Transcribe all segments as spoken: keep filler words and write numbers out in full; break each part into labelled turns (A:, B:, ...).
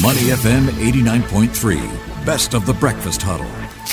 A: Money F M eighty-nine point three, best of the breakfast huddle.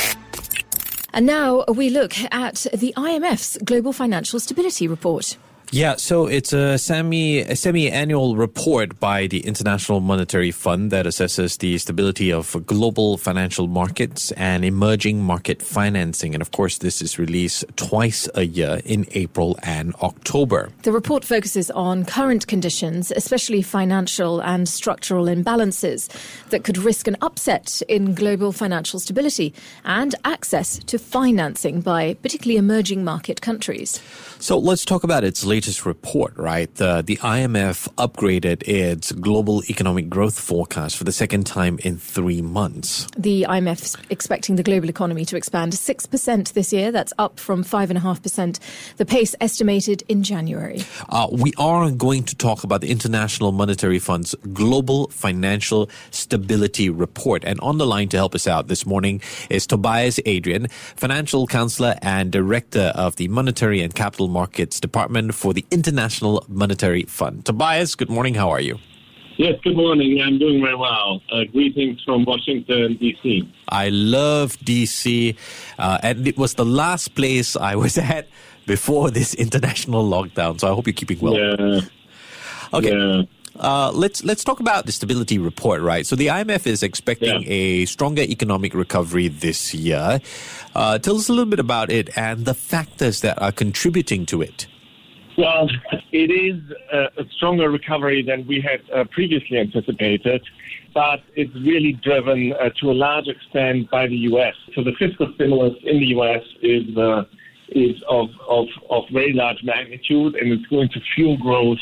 B: And now we look at the I M F's Global Financial Stability Report.
C: Yeah, so it's a semi a semi-annual report by the International Monetary Fund that assesses the stability of global financial markets and emerging market financing. And of course, this is released twice a year in April and October.
B: The report focuses on current conditions, especially financial and structural imbalances that could risk an upset in global financial stability and access to financing by particularly emerging market countries.
C: So let's talk about its latest report, right? The, the I M F upgraded its global economic growth forecast for the second time in three months.
B: The I M F's expecting the global economy to expand six percent this year. That's up from five point five percent, the pace estimated in January.
C: Uh, we are going to talk about the International Monetary Fund's Global Financial Stability Report. And on the line to help us out this morning is Tobias Adrian, Financial Counselor and Director of the Monetary and Capital Markets Department for the International Monetary Fund. Tobias, good morning. How are you?
D: Yes, good morning. I'm doing very well. Uh, greetings from Washington, D C.
C: I love D C, uh, and it was the last place I was at before this international lockdown, so I hope you're keeping well.
D: Yeah.
C: Okay.
D: Yeah.
C: Uh, let's let's talk about the stability report, right? So the I M F is expecting
D: Yeah.
C: a stronger economic recovery this year. Uh, tell us a little bit about it and the factors that are contributing to it.
D: Well, it is a, a stronger recovery than we had uh, previously anticipated, but it's really driven uh, to a large extent by the U S. So the fiscal stimulus in the U S is uh, is of, of, of very large magnitude, and it's going to fuel growth.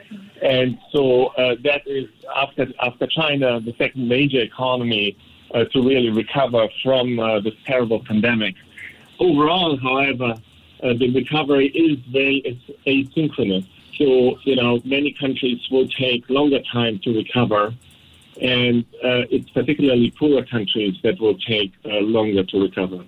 D: And so uh, that is, after after China, the second major economy uh, to really recover from uh, this terrible pandemic. Overall, however, uh, the recovery is very asynchronous. So, you know, many countries will take longer time to recover, and uh, it's particularly poorer countries that will take uh, longer to recover.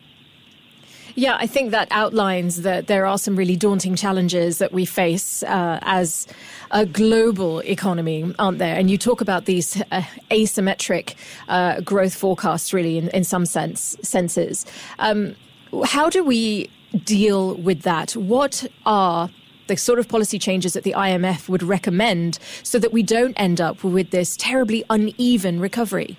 B: Yeah, I think that outlines that there are some really daunting challenges that we face uh, as a global economy, aren't there? And you talk about these uh, asymmetric uh, growth forecasts, really, in, in some sense senses. Um, how do we deal with that? What are the sort of policy changes that the I M F would recommend so that we don't end up with this terribly uneven recovery?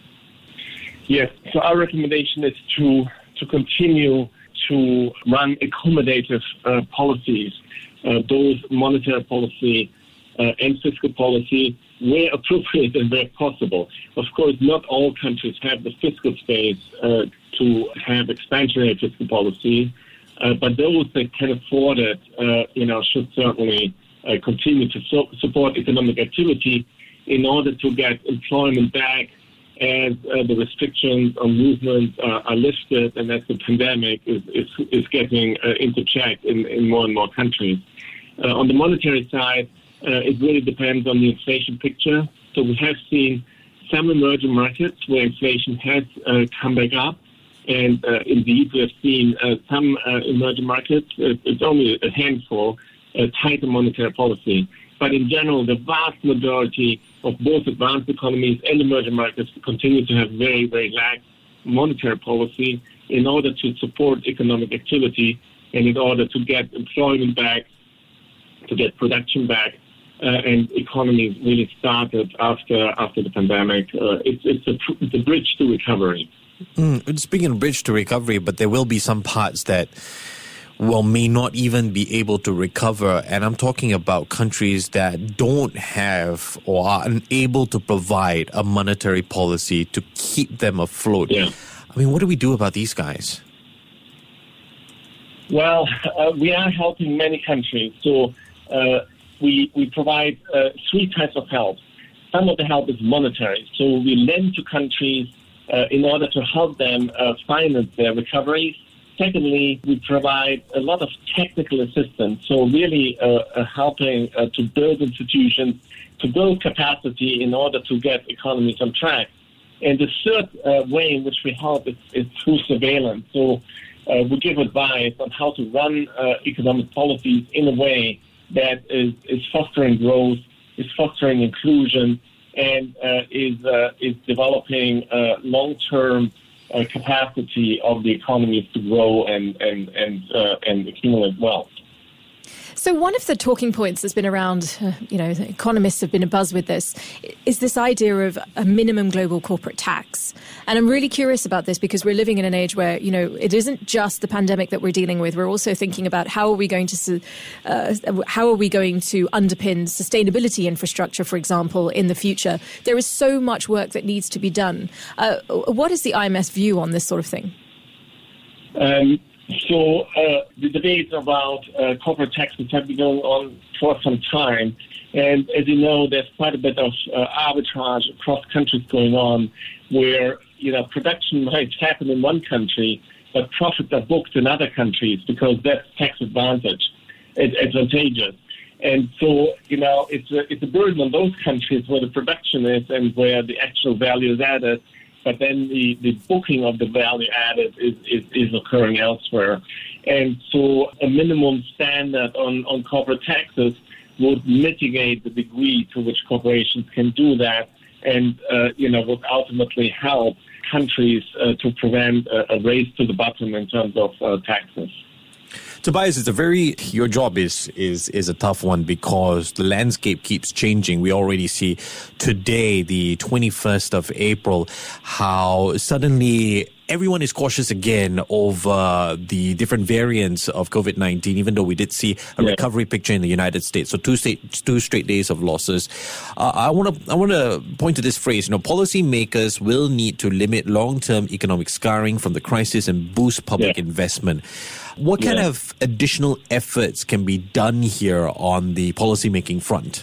D: Yes, so our recommendation is to to continue to run accommodative uh, policies, uh, both monetary policy uh, and fiscal policy, where appropriate and where possible. Of course, not all countries have the fiscal space uh, to have expansionary fiscal policy, uh, but those that can afford it, uh, you know, should certainly uh, continue to so- support economic activity in order to get employment back as uh, the restrictions on movement uh, are lifted and as the pandemic is, is, is getting uh, into check in, in more and more countries. Uh, on the monetary side, uh, it really depends on the inflation picture. So we have seen some emerging markets where inflation has uh, come back up. And uh, indeed, we have seen uh, some uh, emerging markets, uh, it's only a handful, uh, tighter monetary policy. But in general, the vast majority of both advanced economies and emerging markets continue to have very, very lax monetary policy in order to support economic activity and in order to get employment back, to get production back, uh, and economies really started after after the pandemic. Uh, it's, it's, a, it's a bridge to recovery.
C: Mm, speaking of bridge to recovery, but there will be some parts that well, may not even be able to recover. And I'm talking about countries that don't have or are unable to provide a monetary policy to keep them afloat.
D: Yeah.
C: I mean, what do we do about these guys?
D: Well, uh, we are helping many countries. So uh, we, we provide uh, three types of help. Some of the help is monetary. So we lend to countries uh, in order to help them uh, finance their recoveries. Secondly, we provide a lot of technical assistance, so really uh, uh, helping uh, to build institutions, to build capacity in order to get economies on track. And the third uh, way in which we help is, is through surveillance. So uh, we give advice on how to run uh, economic policies in a way that is, is fostering growth, is fostering inclusion, and uh, is uh, is developing uh, long-term uh, capacity of the economies to grow and and and uh, and accumulate wealth.
B: So one of the talking points that's been around, uh, you know, economists have been abuzz with this, is this idea of a minimum global corporate tax. And I'm really curious about this because we're living in an age where, you know, it isn't just the pandemic that we're dealing with. We're also thinking about how are we going to, uh, how are we going to underpin sustainability infrastructure, for example, in the future. There is so much work that needs to be done. Uh, what is the I M F's view on this sort of thing?
D: Um, So uh, the debates about uh, corporate taxes have been going on for some time. And as you know, there's quite a bit of uh, arbitrage across countries going on where, you know, production might happen in one country, but profits are booked in other countries because that's tax advantage, it's advantageous. And so, you know, it's a, it's a burden on those countries where the production is and where the actual value is added. But then the, the booking of the value added is, is, is occurring elsewhere. And so a minimum standard on, on corporate taxes would mitigate the degree to which corporations can do that and, uh, you know, would ultimately help countries uh, to prevent a, a race to the bottom in terms of uh, taxes.
C: Tobias, it's a very, your job is, is, is a tough one because the landscape keeps changing. We already see today, the twenty-first of April, how suddenly everyone is cautious again over the different variants of COVID nineteen, even though we did see a yeah. recovery picture in the United States. So two, state, two straight days of losses. Uh, I want to I want to point to this phrase. You know, policymakers will need to limit long-term economic scarring from the crisis and boost public yeah. investment. What kind yeah. of additional efforts can be done here on the policymaking front?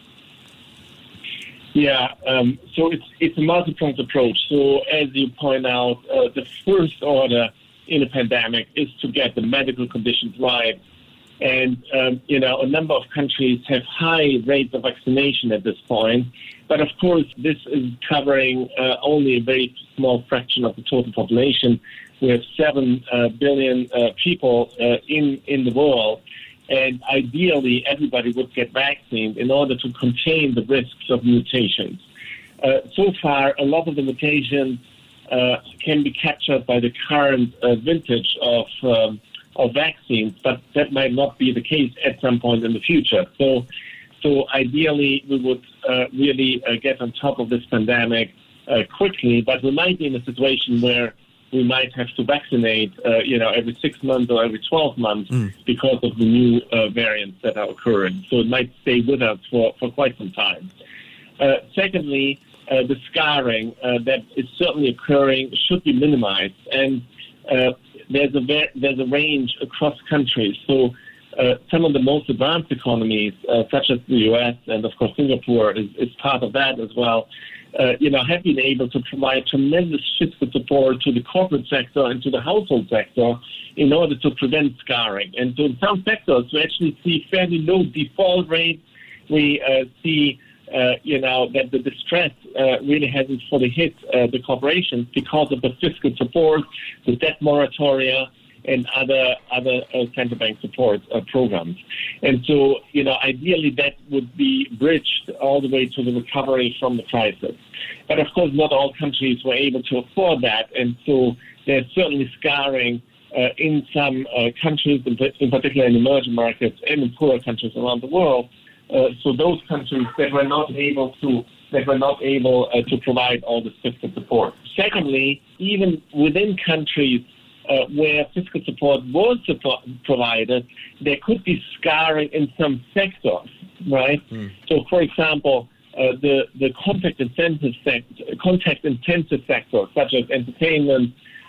D: Yeah, um, so it's it's a multi-pronged approach. So as you point out, uh, the first order in a pandemic is to get the medical conditions right. And, um, you know, a number of countries have high rates of vaccination at this point. But, of course, this is covering uh, only a very small fraction of the total population. We have seven uh, billion uh, people uh, in, in the world. And ideally, everybody would get vaccinated in order to contain the risks of mutations. Uh, so far, a lot of the mutations uh, can be captured by the current uh, vintage of um, of vaccines, but that might not be the case at some point in the future. So, so ideally, we would uh, really uh, get on top of this pandemic uh, quickly, but we might be in a situation where we might have to vaccinate, uh, you know, every six months or every twelve months mm. because of the new uh, variants that are occurring. So it might stay with us for, for quite some time. Uh, secondly, uh, the scarring uh, that is certainly occurring should be minimized. And uh, there's a ver- there's a range across countries. So uh, some of the most advanced economies, uh, such as the U S and, of course, Singapore is, is part of that as well, Uh, you know, have been able to provide tremendous fiscal support to the corporate sector and to the household sector in order to prevent scarring. And so in some sectors, we actually see fairly low default rates. We uh, see, uh, you know, that the distress uh, really hasn't fully hit uh, the corporations because of the fiscal support, the debt moratoria, and other other uh, central bank support uh, programs. And so, you know, ideally that would be bridged all the way to the recovery from the crisis. But of course, not all countries were able to afford that. And so there's certainly scarring uh, in some uh, countries, in, in particular in emerging markets and in poorer countries around the world. Uh, so those countries that were not able to that were not able uh, to provide all this fiscal support. Secondly, even within countries Uh, where fiscal support was support provided, there could be scarring in some sectors, right? Mm. So, for example, uh, the the contact intensive sector, contact intensive sectors such as entertainment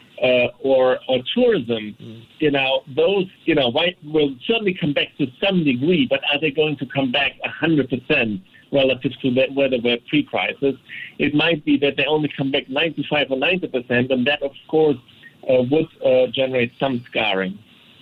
D: uh, or or tourism, mm. you know, those you know will certainly come back to some degree, but are they going to come back a hundred percent relative to where they were pre-crisis? It might be that they only come back ninety-five or ninety percent, and that, of course, Uh, would uh, generate some scarring.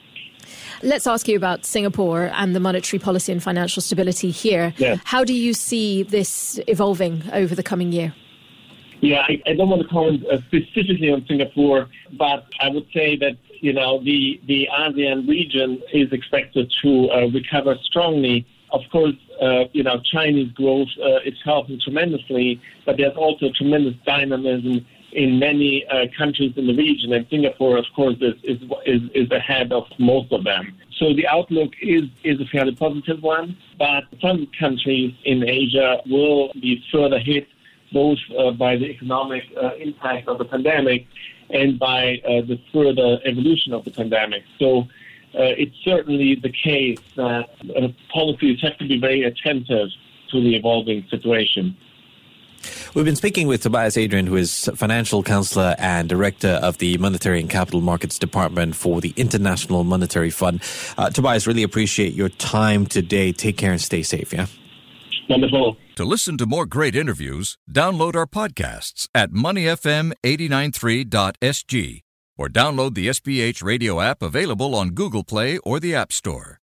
B: Let's ask you about Singapore and the monetary policy and financial stability here.
D: Yeah.
B: How do you see this evolving over the coming year?
D: Yeah, I, I don't want to comment uh, specifically on Singapore, but I would say that, you know, the, the ASEAN region is expected to uh, recover strongly Of course, uh, you know, Chinese growth uh, is helping tremendously, but there's also tremendous dynamism in many uh, countries in the region, and Singapore, of course, is, is is is ahead of most of them. So the outlook is is a fairly positive one, but some countries in Asia will be further hit, both uh, by the economic uh, impact of the pandemic and by uh, the further evolution of the pandemic. So uh, it's certainly the case that uh, policies have to be very attentive to the evolving situation.
C: We've been speaking with Tobias Adrian, who is financial counselor and director of the Monetary and Capital Markets Department for the International Monetary Fund. Uh, Tobias, really appreciate your time today. Take care and stay safe, yeah?
D: Wonderful.
A: To listen to more great interviews, download our podcasts at money f m eight nine three dot s g or download the S B H radio app available on Google Play or the App Store.